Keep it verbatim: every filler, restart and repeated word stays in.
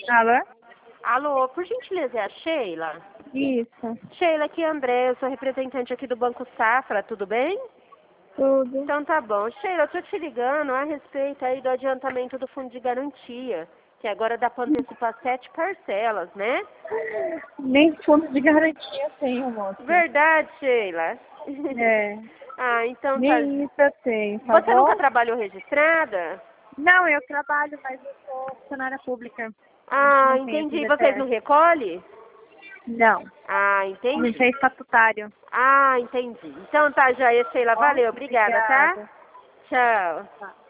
Alô? Alô, por gentileza, é a Sheila? Isso. Sheila, aqui é a André, eu sou representante aqui do Banco Safra, tudo bem? Tudo. Então tá bom. Sheila, eu tô te ligando a respeito aí do adiantamento do fundo de garantia, que agora dá para antecipar sete parcelas, né? Nem fundo de garantia tenho, moça. Verdade, Sheila? É. Ah, então tá. Nem isso eu tenho, tá Você bom? nunca trabalhou registrada? Não, eu trabalho, mas eu sou funcionária pública. A gente Ah, não tem entendi. esse Vocês não C P F. recolhem? Não. Ah, Não entendi. tem estatutário. Ah, entendi. Então tá, joia, Sheila. Ó, Valeu, obrigada, tá? obrigada. Tchau. Tá.